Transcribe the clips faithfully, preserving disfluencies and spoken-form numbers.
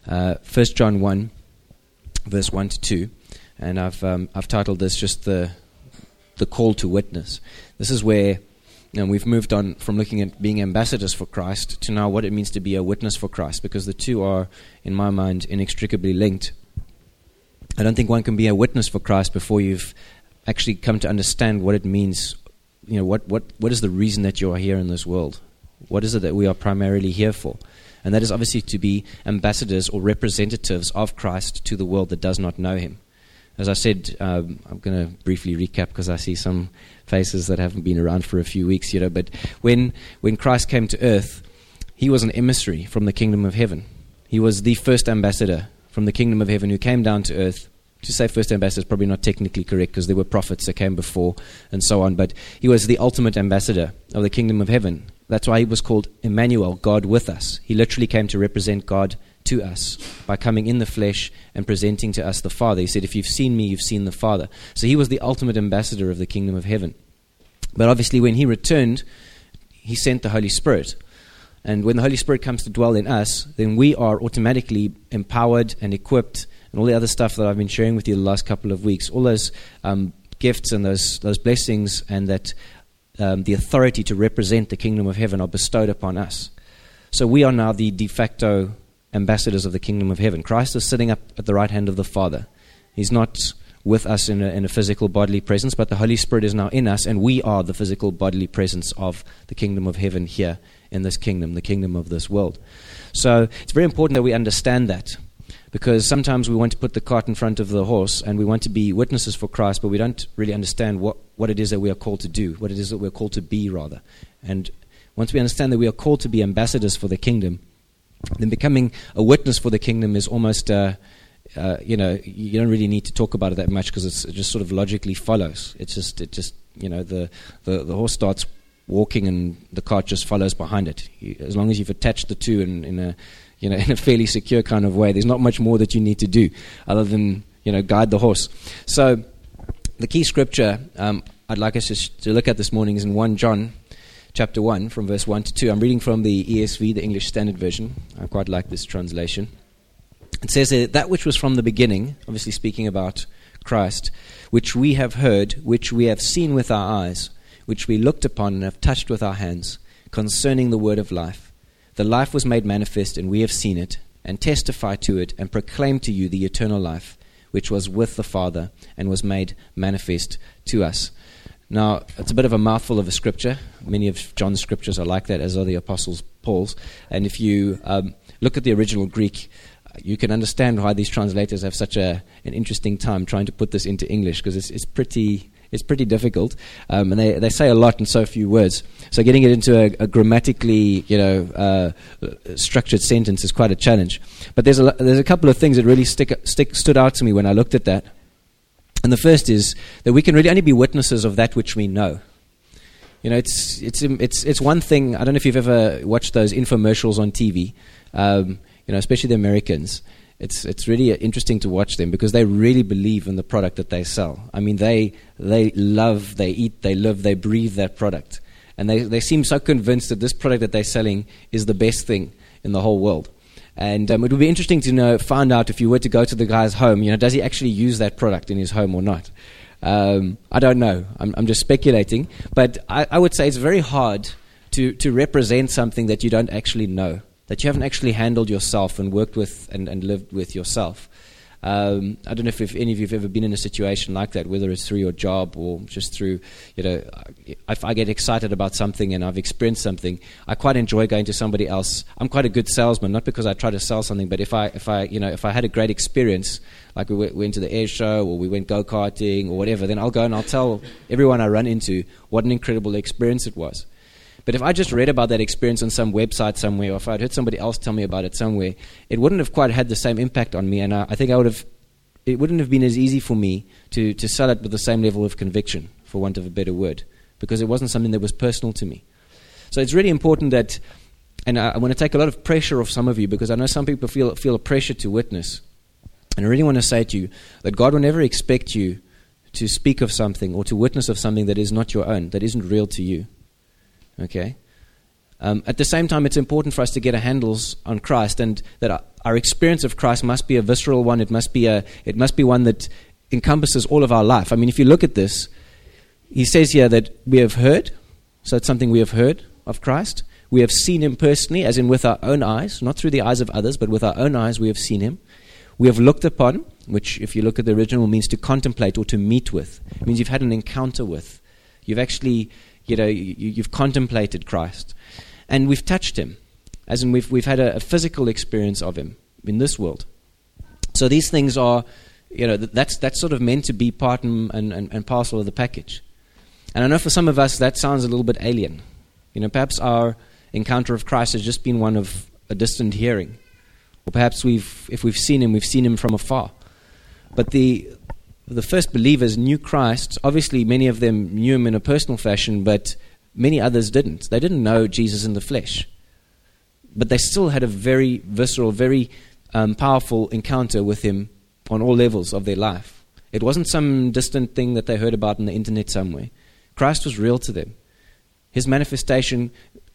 uh, First John one, verse one to two, and I've um, I've titled this just the the call to witness. This is where, you know, we've moved on from looking at being ambassadors for Christ to now what it means to be a witness for Christ, because the two are, in my mind, inextricably linked. I don't think one can be a witness for Christ before you've actually come to understand what it means. You know, what, what, what is the reason that you are here in this world? What is it that we are primarily here for? And that is obviously to be ambassadors or representatives of Christ to the world that does not know him. As I said, um, I'm going to briefly recap because I see some faces that haven't been around for a few weeks, you know, but when when Christ came to earth, he was an emissary from the kingdom of heaven. He was the first ambassador from the kingdom of heaven who came down to earth. To say first ambassador is probably not technically correct because there were prophets that came before and so on, but he was the ultimate ambassador of the kingdom of heaven. That's why he was called Emmanuel, God with us. He literally came to represent God to us by coming in the flesh and presenting to us the Father. He said, if you've seen me, you've seen the Father. So he was the ultimate ambassador of the kingdom of heaven. But obviously when he returned, he sent the Holy Spirit. And when the Holy Spirit comes to dwell in us, then we are automatically empowered and equipped, and all the other stuff that I've been sharing with you the last couple of weeks, all those um, gifts and those those blessings and that um, the authority to represent the kingdom of heaven are bestowed upon us. So we are now the de facto ambassadors of the kingdom of heaven. Christ is sitting up at the right hand of the Father. He's not with us in a, in a physical bodily presence, but the Holy Spirit is now in us, and we are the physical bodily presence of the kingdom of heaven here in this kingdom, the kingdom of this world. So it's very important that we understand that, because sometimes we want to put the cart in front of the horse and we want to be witnesses for Christ, but we don't really understand what, what it is that we are called to do, what it is that we're called to be, rather. And once we understand that we are called to be ambassadors for the kingdom, then becoming a witness for the kingdom is almost, uh, uh, you know, you don't really need to talk about it that much because it just sort of logically follows. It's just, it just, you know, the, the, the horse starts walking and the cart just follows behind it. You, as long as you've attached the two in, in a, you know, in a fairly secure kind of way, there's not much more that you need to do other than, you know, guide the horse. So the key scripture um, I'd like us to, to look at this morning is in First John chapter one, from verse one to two. I'm reading from the E S V, the English Standard Version. I quite like this translation. It says that, that which was from the beginning, obviously speaking about Christ, which we have heard, which we have seen with our eyes, which we looked upon and have touched with our hands, concerning the word of life. The life was made manifest, and we have seen it, and testify to it, and proclaim to you the eternal life, which was with the Father, and was made manifest to us. Now, it's a bit of a mouthful of a scripture. Many of John's scriptures are like that, as are the Apostles Paul's. And if you um, look at the original Greek, you can understand why these translators have such a an interesting time trying to put this into English, because it's, it's pretty it's pretty difficult, um, and they, they say a lot in so few words. So getting it into a, a grammatically, you know, uh, structured sentence is quite a challenge. But there's a there's a couple of things that really stick stick stood out to me when I looked at that. And the first is that we can really only be witnesses of that which we know. You know, it's it's it's it's one thing. I don't know if you've ever watched those infomercials on T V. Um, you know, especially the Americans. It's it's really interesting to watch them because they really believe in the product that they sell. I mean, they they love, they eat, they live, they breathe that product, and they they seem so convinced that this product that they're selling is the best thing in the whole world. And um, it would be interesting to know, find out if you were to go to the guy's home, you know, does he actually use that product in his home or not? Um, I don't know. I'm, I'm just speculating. But I, I would say it's very hard to, to represent something that you don't actually know, that you haven't actually handled yourself and worked with and, and lived with yourself. Um, I don't know if, if any of you have ever been in a situation like that, whether it's through your job or just through, you know, if I get excited about something and I've experienced something, I quite enjoy going to somebody else. I'm quite a good salesman, not because I try to sell something, but if I, if I, you know, if I had a great experience, like we went, went to the air show or we went go-karting or whatever, then I'll go and I'll tell everyone I run into what an incredible experience it was. But if I just read about that experience on some website somewhere, or if I'd heard somebody else tell me about it somewhere, it wouldn't have quite had the same impact on me, and I, I think I would have. It wouldn't have been as easy for me to, to sell it with the same level of conviction, for want of a better word, because it wasn't something that was personal to me. So it's really important that, and I, I want to take a lot of pressure off some of you, because I know some people feel feel a pressure to witness, and I really want to say to you that God will never expect you to speak of something or to witness of something that is not your own, that isn't real to you. Okay, Um, at the same time, it's important for us to get our handles on Christ, and that our, our experience of Christ must be a visceral one. It must be a, it must be one that encompasses all of our life. I mean, if you look at this, he says here that we have heard, so it's something we have heard of Christ. We have seen him personally, as in with our own eyes, not through the eyes of others, but with our own eyes we have seen him. We have looked upon, which if you look at the original means to contemplate or to meet with. It means you've had an encounter with. You've actually, you know, you, you've contemplated Christ. And we've touched him, as in we've we've had a, a physical experience of him in this world. So these things are, you know, that's that's sort of meant to be part and, and, and parcel of the package. And I know for some of us that sounds a little bit alien. You know, perhaps our encounter of Christ has just been one of a distant hearing. Or perhaps we've, if we've seen him, we've seen him from afar. But the the first believers knew Christ. Obviously, many of them knew him in a personal fashion, but many others didn't. They didn't know Jesus in the flesh. But they still had a very visceral, very um, powerful encounter with him on all levels of their life. It wasn't some distant thing that they heard about on the internet somewhere. Christ was real to them. His manifestation,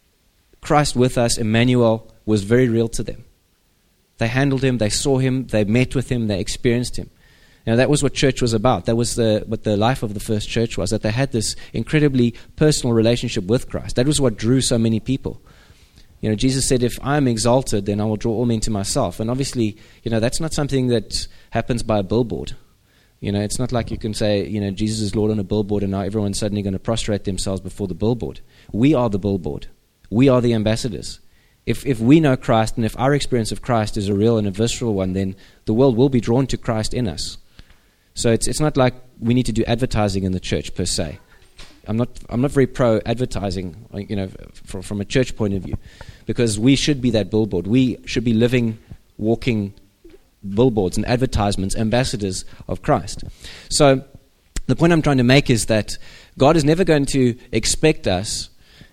Christ with us, Emmanuel, was very real to them. They handled him, they saw him, they met with him, they experienced him. Now that was what church was about. That was the, what the life of the first church was, that they had this incredibly personal relationship with Christ. That was what drew so many people. You know, Jesus said, if I am exalted, then I will draw all men to myself. And obviously, you know, that's not something that happens by a billboard. You know, it's not like you can say, you know, Jesus is Lord on a billboard and now everyone's suddenly going to prostrate themselves before the billboard. We are the billboard. We are the ambassadors. If if we know Christ and if our experience of Christ is a real and a visceral one, then the world will be drawn to Christ in us. So it's it's not like we need to do advertising in the church per se. I'm not I'm not very pro advertising, you know, from from a church point of view, because we should be that billboard. We should be living, walking billboards and advertisements, ambassadors of Christ. So the point I'm trying to make is that God is never going to expect us,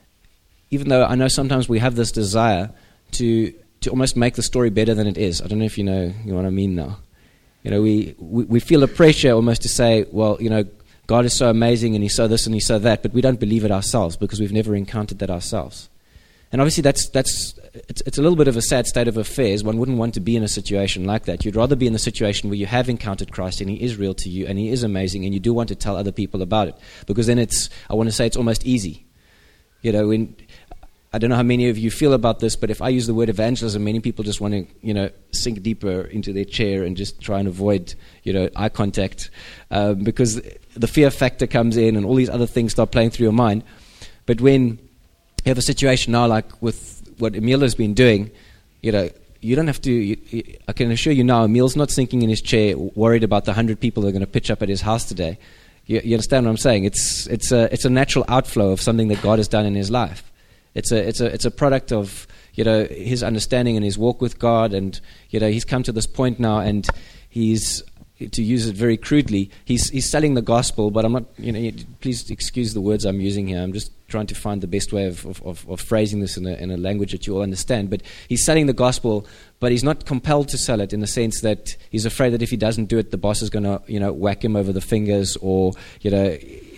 even though I know sometimes we have this desire to to almost make the story better than it is. I don't know if you know, you know what I mean now. You know, we, we, we feel a pressure almost to say, well, you know, God is so amazing and he's so this and he's so that, but we don't believe it ourselves because we've never encountered that ourselves. And obviously that's that's it's, it's a little bit of a sad state of affairs. One wouldn't want to be in a situation like that. You'd rather be in the situation where you have encountered Christ and he is real to you and he is amazing and you do want to tell other people about it, because then it's, I want to say it's almost easy. You know, when... I don't know how many of you feel about this, but if I use the word evangelism, many people just want to, you know, sink deeper into their chair and just try and avoid, you know, eye contact, uh, because the fear factor comes in and all these other things start playing through your mind. But when you have a situation now like with what Emil has been doing, you know, you don't have to, you, you, I can assure you now, Emil's not sinking in his chair worried about the hundred people that are going to pitch up at his house today. You, you understand what I'm saying? It's, it's, a, it's a natural outflow of something that God has done in his life. It's a it's a it's a product of, you know, his understanding and his walk with God, and you know he's come to this point now, and he's, to use it very crudely, he's he's selling the gospel. But I'm not, you know, please excuse the words I'm using here. I'm just trying to find the best way of of, of, of phrasing this in a in a language that you all understand. But he's selling the gospel, but he's not compelled to sell it in the sense that he's afraid that if he doesn't do it, the boss is going to, you know, whack him over the fingers, or, you know.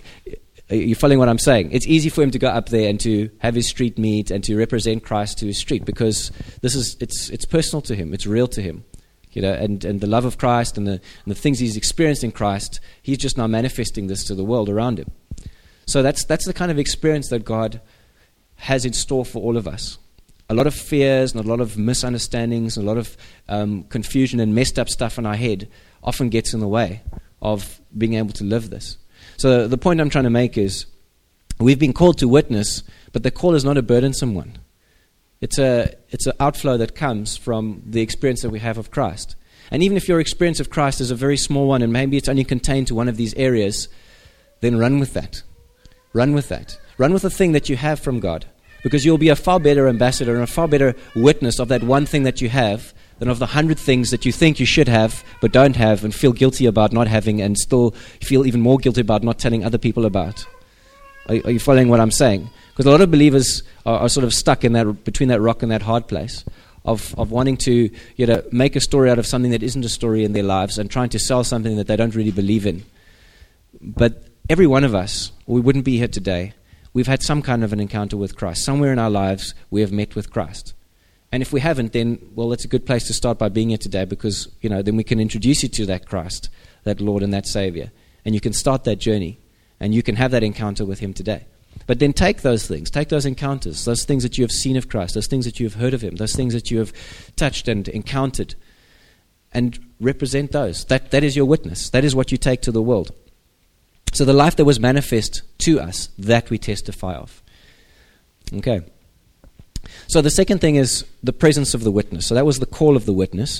Are you following what I'm saying? It's easy for him to go up there and to have his street meet and to represent Christ to his street, because this is it's it's personal to him, it's real to him, you know, and, and the love of Christ and the and the things he's experienced in Christ, he's just now manifesting this to the world around him. So that's that's the kind of experience that God has in store for all of us. A lot of fears and a lot of misunderstandings and a lot of um, confusion and messed up stuff in our head often gets in the way of being able to live this. So the point I'm trying to make is, we've been called to witness, but the call is not a burdensome one. It's a it's an outflow that comes from the experience that we have of Christ. And even if your experience of Christ is a very small one, and maybe it's only contained to one of these areas, then run with that. Run with that. Run with the thing that you have from God, because you'll be a far better ambassador and a far better witness of that one thing that you have than of the hundred things that you think you should have but don't have and feel guilty about not having, and still feel even more guilty about not telling other people about. Are, are you following what I'm saying? Because a lot of believers are, are sort of stuck in that, between that rock and that hard place of, of wanting to, you know, make a story out of something that isn't a story in their lives and trying to sell something that they don't really believe in. But every one of us, we wouldn't be here today. we've had some kind of an encounter with Christ. Somewhere in our lives, we have met with Christ. And if we haven't, then, well, it's a good place to start by being here today, because, you know, then we can introduce you to that Christ, that Lord and that Savior. And you can start that journey, and you can have that encounter with Him today. But then take those things, take those encounters, those things that you have seen of Christ, those things that you have heard of Him, those things that you have touched and encountered, and represent those. That that is your witness. That is what you take to the world. So the life that was manifest to us, that we testify of. Okay. So the second thing is the presence of the witness. So that was the call of the witness,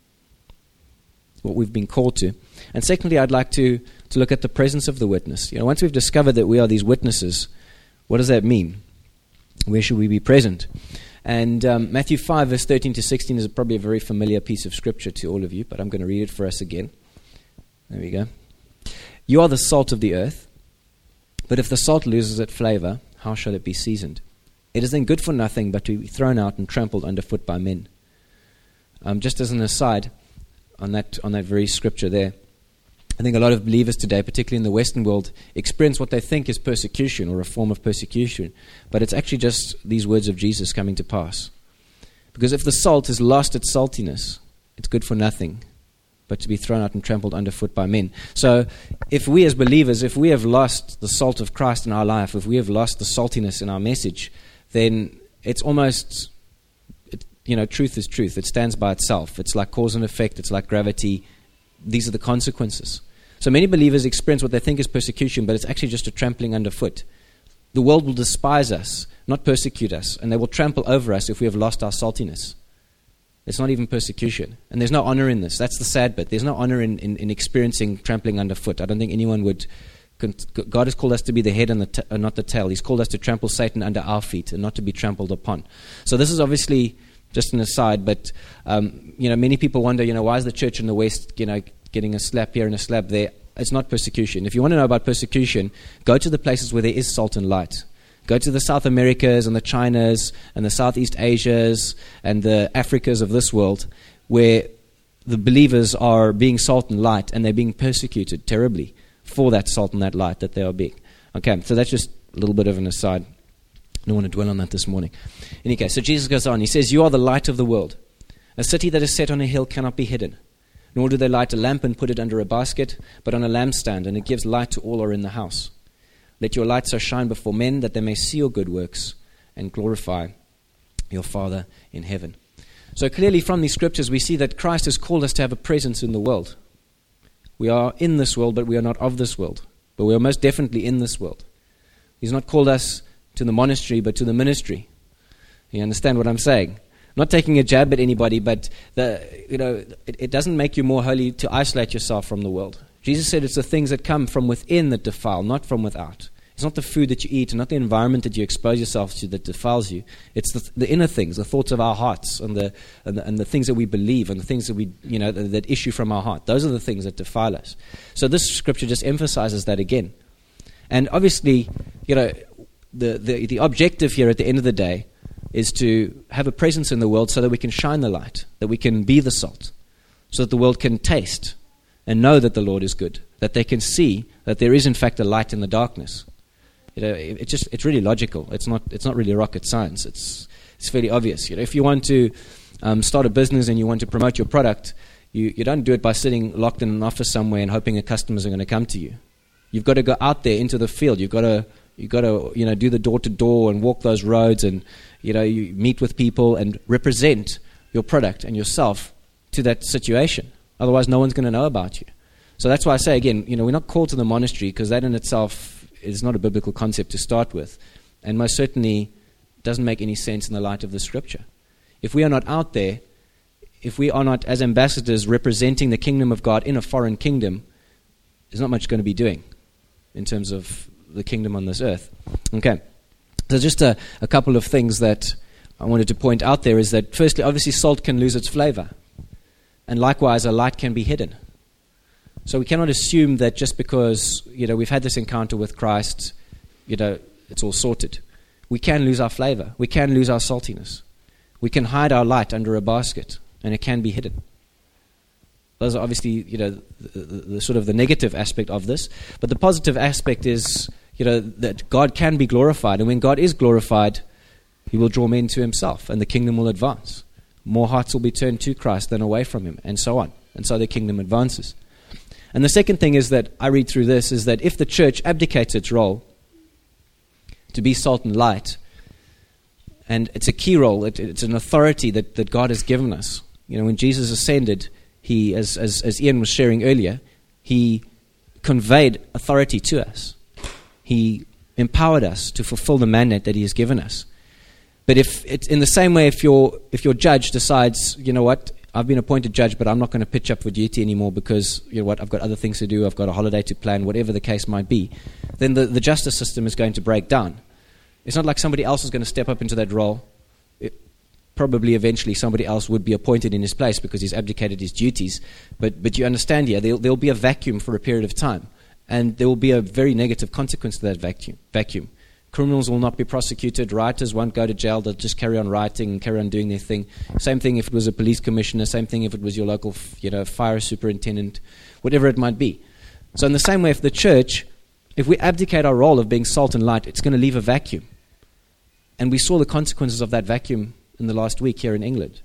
what we've been called to. And secondly, I'd like to, to look at the presence of the witness. You know, once we've discovered that we are these witnesses, what does that mean? Where should we be present? And um, Matthew five, verse thirteen to sixteen is probably a very familiar piece of scripture to all of you, but I'm going to read it for us again. There we go. You are the salt of the earth, but if the salt loses its flavor, how shall it be seasoned? It is then good for nothing but to be thrown out and trampled underfoot by men. Um, just as an aside, on that on that very scripture there, I think a lot of believers today, particularly in the Western world, experience what they think is persecution or a form of persecution. But it's actually just these words of Jesus coming to pass. Because if the salt has lost its saltiness, it's good for nothing but to be thrown out and trampled underfoot by men. So if we as believers, if we have lost the salt of Christ in our life, if we have lost the saltiness in our message, then it's almost, it, you know, truth is truth. It stands by itself. It's like cause and effect. It's like gravity. These are the consequences. So many believers experience what they think is persecution, but it's actually just a trampling underfoot. The world will despise us, not persecute us, and they will trample over us if we have lost our saltiness. It's not even persecution. And there's no honor in this. That's the sad bit. There's no honor in, in, in experiencing trampling underfoot. I don't think anyone would... God has called us to be the head and the t- uh, not the tail. He's called us to trample Satan under our feet and not to be trampled upon. So this is obviously just an aside, but um, you know, many people wonder, you know, why is the church in the West, you know, getting a slap here and a slap there? It's not persecution. If you want to know about persecution, go to the places where there is salt and light. Go to the South Americas and the Chinas and the Southeast Asias and the Africas of this world, where the believers are being salt and light, and they're being persecuted terribly for that salt and that light that they are being. Okay, so that's just a little bit of an aside. I don't want to dwell on that this morning. In any case, so Jesus goes on. He says, you are the light of the world. A city that is set on a hill cannot be hidden. Nor do they light a lamp and put it under a basket, but on a lampstand, and it gives light to all who are in the house. Let your light so shine before men that they may see your good works and glorify your Father in heaven. So clearly from these scriptures we see that Christ has called us to have a presence in the world. We are in this world, but we are not of this world. But we are most definitely in this world. He's not called us to the monastery, but to the ministry. You understand what I'm saying? I'm not taking a jab at anybody, but the, you know, it, it doesn't make you more holy to isolate yourself from the world. Jesus said it's the things that come from within that defile, not from without. It's not the food that you eat and not the environment that you expose yourself to that defiles you. It's the, the inner things, the thoughts of our hearts and the, and the and the things that we believe and the things that we, you know, that, that issue from our heart. Those are the things that defile us. So this scripture just emphasizes that again. And obviously, you know, the, the, the objective here at the end of the day is to have a presence in the world so that we can shine the light, that we can be the salt, so that the world can taste and know that the Lord is good, that they can see that there is in fact a light in the darkness. You know, it, it just it's really logical. It's not it's not really rocket science. It's it's fairly obvious. You know, if you want to um, start a business and you want to promote your product, you, you don't do it by sitting locked in an office somewhere and hoping that customers are going to come to you. You've got to go out there into the field. You've got to you've got to you know do the door to door and walk those roads, and you know you meet with people and represent your product and yourself to that situation. Otherwise, no one's going to know about you. So that's why I say again, you know, we're not called to the monastery because that in itself is not a biblical concept to start with, and most certainly doesn't make any sense in the light of the scripture. If we are not out there, if we are not as ambassadors representing the kingdom of God in a foreign kingdom, there's not much going to be doing in terms of the kingdom on this earth. Okay, so just a, a couple of things that I wanted to point out there is that firstly, obviously salt can lose its flavor, and likewise a light can be hidden. So we cannot assume that just because, you know, we've had this encounter with Christ, you know, it's all sorted. We can lose our flavor. We can lose our saltiness. We can hide our light under a basket, and it can be hidden. Those are obviously, you know, the, the, the sort of the negative aspect of this. But the positive aspect is, you know, that God can be glorified. And when God is glorified, he will draw men to himself, and the kingdom will advance. More hearts will be turned to Christ than away from him, and so on. And so the kingdom advances. And the second thing is that I read through this is that if the church abdicates its role to be salt and light, and it's a key role, it, it's an authority that, that God has given us. You know, when Jesus ascended, he, as, as, as Ian was sharing earlier, he conveyed authority to us. He empowered us to fulfill the mandate that he has given us. But if it's in the same way, if your if your judge decides, you know what, I've been appointed judge, but I'm not going to pitch up for duty anymore because, you know what, I've got other things to do, I've got a holiday to plan, whatever the case might be, then the, the justice system is going to break down. It's not like somebody else is going to step up into that role. It, probably eventually somebody else would be appointed in his place because he's abdicated his duties. But but you understand here, there will be a vacuum for a period of time. And there will be a very negative consequence to that vacuum. vacuum. Criminals will not be prosecuted. Rioters won't go to jail. They'll just carry on rioting and carry on doing their thing. Same thing if it was a police commissioner. Same thing if it was your local, you know, fire superintendent, whatever it might be. So in the same way, if the church, if we abdicate our role of being salt and light, it's going to leave a vacuum. And we saw the consequences of that vacuum in the last week here in England.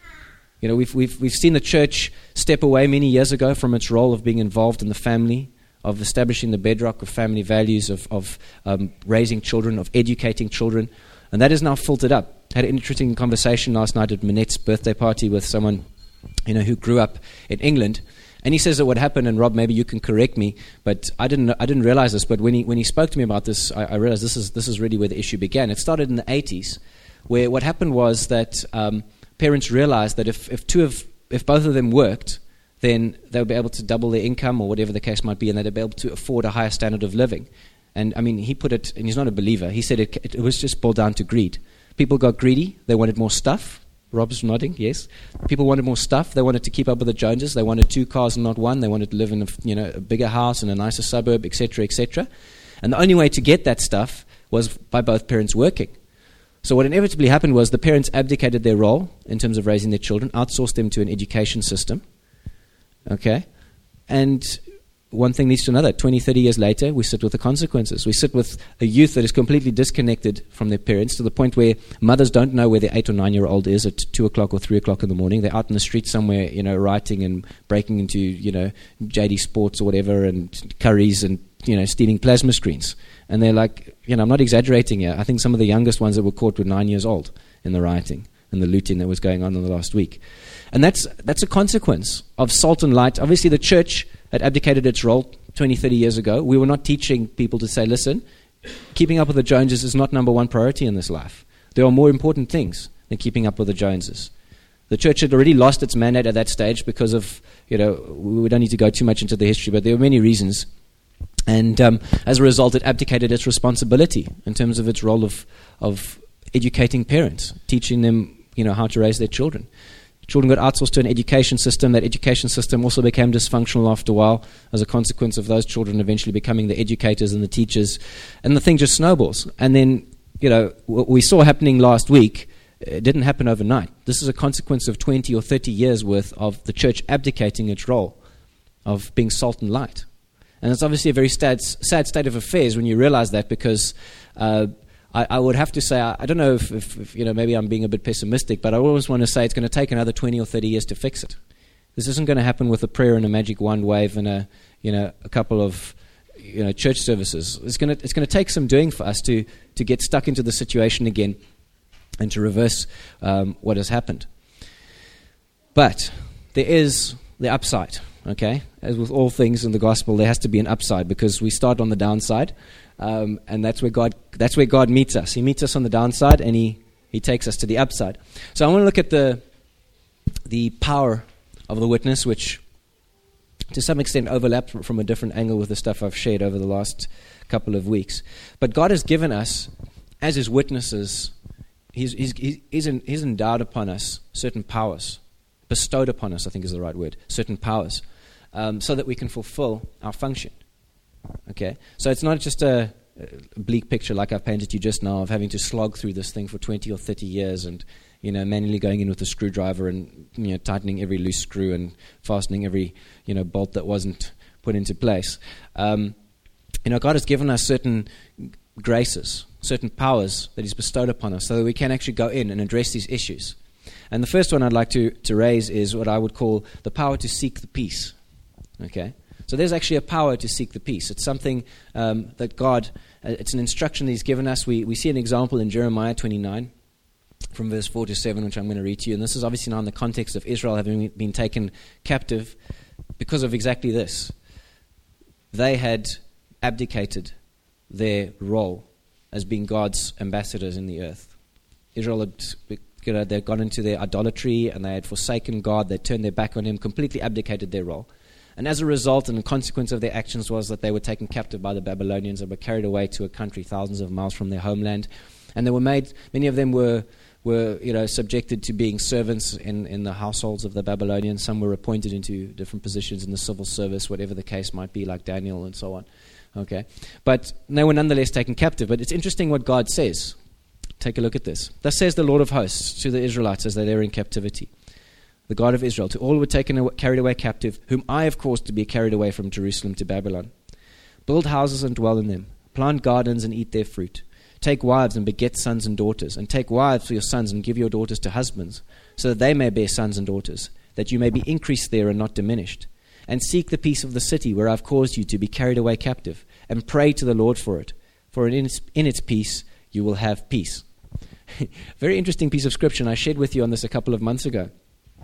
You know, we've we've we've seen the church step away many years ago from its role of being involved in the family, of establishing the bedrock of family values, of, of um, raising children, of educating children. And that is now filtered up. I had an interesting conversation last night at Manette's birthday party with someone, you know, who grew up in England. And he says that what happened, and Rob, maybe you can correct me, but I didn't I didn't realize this, but when he when he spoke to me about this, I, I realized this is this is really where the issue began. It started in the eighties, where what happened was that um, parents realized that if, if two of if both of them worked, then they would be able to double their income or whatever the case might be, and they'd be able to afford a higher standard of living. And, I mean, he put it, and he's not a believer, he said it, it was just boiled down to greed. People got greedy, they wanted more stuff. Rob's nodding, yes. People wanted more stuff, they wanted to keep up with the Joneses, they wanted two cars and not one, they wanted to live in a, you know, a bigger house in a nicer suburb, et cetera, et cetera. And the only way to get that stuff was by both parents working. So what inevitably happened was the parents abdicated their role in terms of raising their children, outsourced them to an education system. Okay, and one thing leads to another. twenty, thirty years later, we sit with the consequences. We sit with a youth that is completely disconnected from their parents to the point where mothers don't know where their eight or nine-year-old is at two o'clock or three o'clock in the morning. They're out in the street somewhere, you know, writing and breaking into, you know, J D Sports or whatever and Curry's and, you know, stealing plasma screens. And they're like, you know, I'm not exaggerating here. I think some of the youngest ones that were caught were nine years old in the rioting and the looting that was going on in the last week. And that's that's a consequence of salt and light. Obviously, the church had abdicated its role twenty, thirty years ago. We were not teaching people to say, listen, keeping up with the Joneses is not number one priority in this life. There are more important things than keeping up with the Joneses. The church had already lost its mandate at that stage because of, you know, we don't need to go too much into the history, but there were many reasons. And um, as a result, it abdicated its responsibility in terms of its role of of educating parents, teaching them, you know, how to raise their children. Children got outsourced to an education system. That education system also became dysfunctional after a while as a consequence of those children eventually becoming the educators and the teachers. And the thing just snowballs. And then, you know, what we saw happening last week, it didn't happen overnight. This is a consequence of twenty or thirty years worth of the church abdicating its role of being salt and light. And it's obviously a very sad, sad state of affairs when you realize that, because uh, I, I would have to say, I, I don't know if, if, if, you know, maybe I'm being a bit pessimistic, but I always want to say it's going to take another twenty or thirty years to fix it. This isn't going to happen with a prayer and a magic wand wave and a, you know, a couple of, you know, church services. It's going to, it's going to take some doing for us to, to get stuck into the situation again and to reverse um, what has happened. But there is the upside, okay? As with all things in the gospel, there has to be an upside, because we start on the downside, um, and that's where God that's where God meets us. He meets us on the downside, and he, he takes us to the upside. So I want to look at the the power of the witness, which to some extent overlaps from a different angle with the stuff I've shared over the last couple of weeks. But God has given us, as His witnesses, He's, he's, he's, in, he's endowed upon us certain powers, bestowed upon us, I think is the right word, certain powers, um, so that we can fulfill our function. Okay? So it's not just a, a bleak picture like I've painted you just now of having to slog through this thing for twenty or thirty years and, you know, manually going in with a screwdriver and, you know, tightening every loose screw and fastening every, you know, bolt that wasn't put into place. Um, You know, God has given us certain graces, certain powers that He's bestowed upon us so that we can actually go in and address these issues. And the first one I'd like to, to raise is what I would call the power to seek the peace. Okay? So there's actually a power to seek the peace. It's something um, that God, uh, it's an instruction that He's given us. We, we see an example in Jeremiah twenty-nine from verse four to seven, which I'm going to read to you. And this is obviously now in the context of Israel having been taken captive because of exactly this. They had abdicated their role as being God's ambassadors in the earth. Israel had, you know, they'd gone into their idolatry and they had forsaken God. They turned their back on Him, completely abdicated their role. And as a result and a consequence of their actions was that they were taken captive by the Babylonians and were carried away to a country thousands of miles from their homeland. And they were made, many of them were, were you know, subjected to being servants in, in the households of the Babylonians. Some were appointed into different positions in the civil service, whatever the case might be, like Daniel and so on. Okay, but they were nonetheless taken captive. But it's interesting what God says. Take a look at this. Thus says the Lord of hosts to the Israelites as they were in captivity, the God of Israel, to all who were taken away, carried away captive, whom I have caused to be carried away from Jerusalem to Babylon. Build houses and dwell in them. Plant gardens and eat their fruit. Take wives and beget sons and daughters. And take wives for your sons and give your daughters to husbands, so that they may bear sons and daughters, that you may be increased there and not diminished. And seek the peace of the city where I've caused you to be carried away captive, and pray to the Lord for it. For in its, in its peace you will have peace. Very interesting piece of scripture, and I shared with you on this a couple of months ago.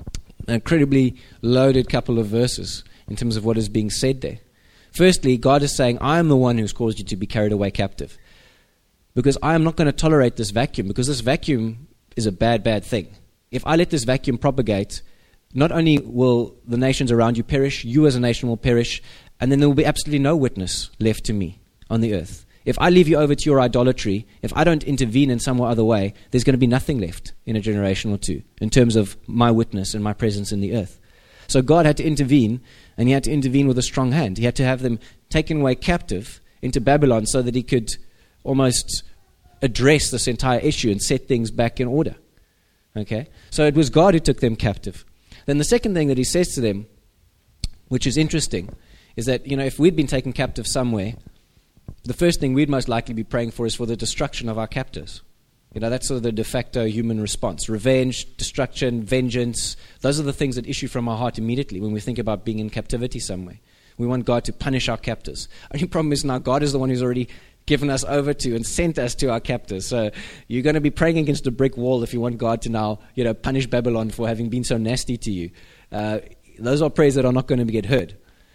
An incredibly loaded couple of verses in terms of what is being said there. Firstly, God is saying, I am the one who's caused you to be carried away captive. Because I am not going to tolerate this vacuum, because this vacuum is a bad, bad thing. If I let this vacuum propagate, not only will the nations around you perish, you as a nation will perish, and then there will be absolutely no witness left to me on the earth. If I leave you over to your idolatry, if I don't intervene in some other way, there's going to be nothing left in a generation or two in terms of my witness and my presence in the earth. So God had to intervene, and He had to intervene with a strong hand. He had to have them taken away captive into Babylon so that He could almost address this entire issue and set things back in order. Okay? So it was God who took them captive. Then the second thing that He says to them, which is interesting, is that, you know, if we'd been taken captive somewhere, the first thing we'd most likely be praying for is for the destruction of our captors. You know, that's sort of the de facto human response. Revenge, destruction, vengeance. Those are the things that issue from our heart immediately when we think about being in captivity somewhere. We want God to punish our captors. Only problem is now God is the one who's already given us over to and sent us to our captors. So you're going to be praying against a brick wall if you want God to now, you know, punish Babylon for having been so nasty to you. Uh, those are prayers that are not going to get heard.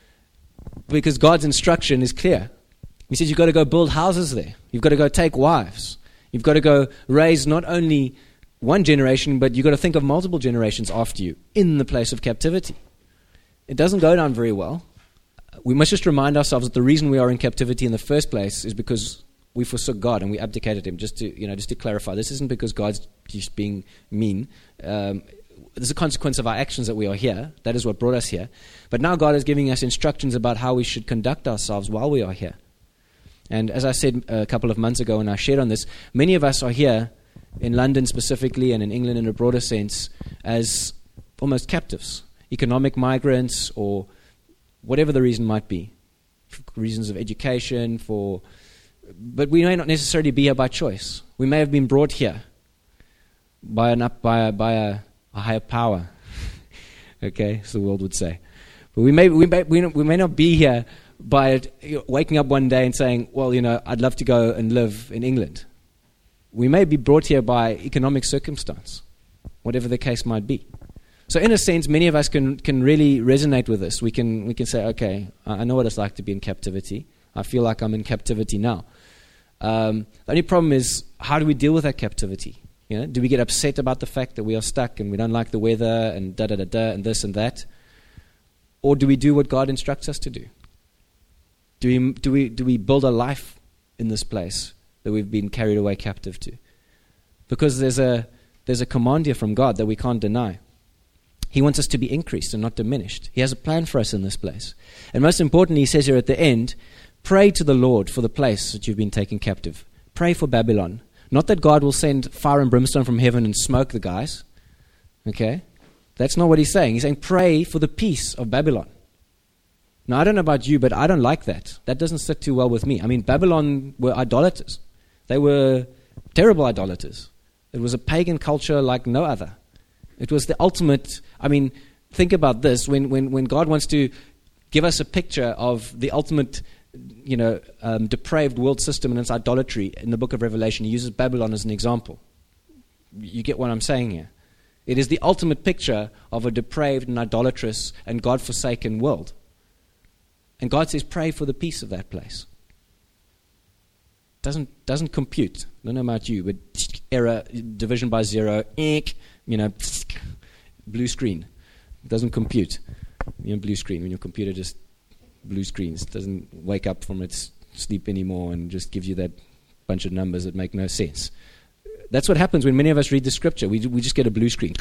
Because God's instruction is clear. He says you've got to go build houses there. You've got to go take wives. You've got to go raise not only one generation, but you've got to think of multiple generations after you in the place of captivity. It doesn't go down very well. We must just remind ourselves that the reason we are in captivity in the first place is because we forsook God and we abdicated Him. Just to, you know, just to clarify, this isn't because God's just being mean. Um, This is a consequence of our actions that we are here. That is what brought us here. But now God is giving us instructions about how we should conduct ourselves while we are here. And as I said a couple of months ago when I shared on this, many of us are here in London specifically and in England in a broader sense as almost captives, economic migrants or whatever the reason might be, for reasons of education, for, but we may not necessarily be here by choice. We may have been brought here by an up by a, by a, a higher power, okay, as the world would say. But we may we may we, we may not be here by you know, waking up one day and saying, well, you know, I'd love to go and live in England. We may be brought here by economic circumstance, whatever the case might be. So in a sense, many of us can, can really resonate with this. We can we can say, okay, I know what it's like to be in captivity. I feel like I'm in captivity now. Um, the only problem is, how do we deal with that captivity? You know, do we get upset about the fact that we are stuck and we don't like the weather and da da da da and this and that? Or do we do what God instructs us to do? Do we do we do we build a life in this place that we've been carried away captive to? Because there's a there's a command here from God that we can't deny. He wants us to be increased and not diminished. He has a plan for us in this place. And most importantly, he says here at the end, pray to the Lord for the place that you've been taken captive. Pray for Babylon. Not that God will send fire and brimstone from heaven and smoke the guys. Okay? That's not what he's saying. He's saying pray for the peace of Babylon. Now, I don't know about you, but I don't like that. That doesn't sit too well with me. I mean, Babylon were idolaters. They were terrible idolaters. It was a pagan culture like no other. It was the ultimate, I mean, think about this. When, when, when God wants to give us a picture of the ultimate, you know, um, depraved world system and its idolatry in the book of Revelation, he uses Babylon as an example. You get what I'm saying here? It is the ultimate picture of a depraved and idolatrous and God-forsaken world. And God says, pray for the peace of that place. Doesn't doesn't compute. I don't know about you, but error, division by zero, you know, blue screen. Doesn't compute. You know, blue screen, when your computer just blue screens, doesn't wake up from its sleep anymore and just gives you that bunch of numbers that make no sense. That's what happens when many of us read the scripture. We we just get a blue screen,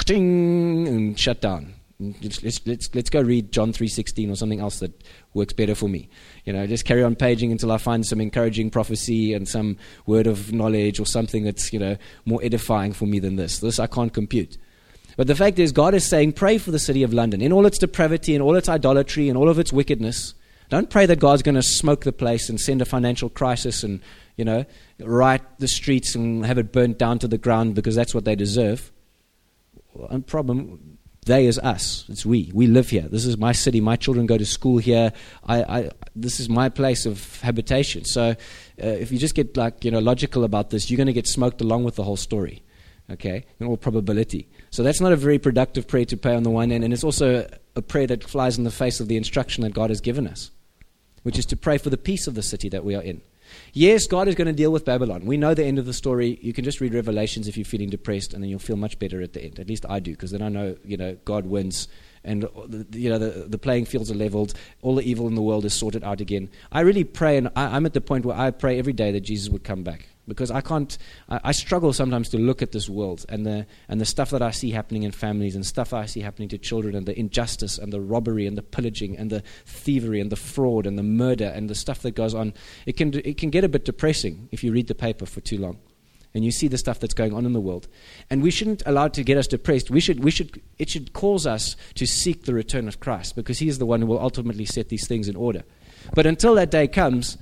and shut down. Let's, let's, let's, let's go read John three sixteen or something else that works better for me. You know, just carry on paging until I find some encouraging prophecy and some word of knowledge or something that's, you know, more edifying for me than this. This I can't compute. But the fact is, God is saying, pray for the city of London. In all its depravity, in all its idolatry, in all of its wickedness, don't pray that God's going to smoke the place and send a financial crisis and, you know, riot the streets and have it burnt down to the ground because that's what they deserve. Well, problem... They is us. It's we. We live here. This is my city. My children go to school here. I, I this is my place of habitation. So uh, if you just get like, you know, logical about this, you're going to get smoked along with the whole story, okay, in all probability. So that's not a very productive prayer to pray on the one end, and it's also a prayer that flies in the face of the instruction that God has given us, which is to pray for the peace of the city that we are in. Yes, God is going to deal with Babylon. We know the end of the story. You can just read Revelations if you're feeling depressed, and then you'll feel much better at the end. At least I do, because then I know, you know, God wins, and you know the, the playing fields are leveled. All the evil in the world is sorted out again. I really pray, and I, I'm at the point where I pray every day that Jesus would come back, because I can't. I, I struggle sometimes to look at this world and the and the stuff that I see happening in families and stuff I see happening to children and the injustice and the robbery and the pillaging and the thievery and the fraud and the murder and the stuff that goes on. It can it can get a bit depressing if you read the paper for too long, and you see the stuff that's going on in the world. And we shouldn't allow it to get us depressed. We should we should it should cause us to seek the return of Christ, because He is the one who will ultimately set these things in order. But until that day comes,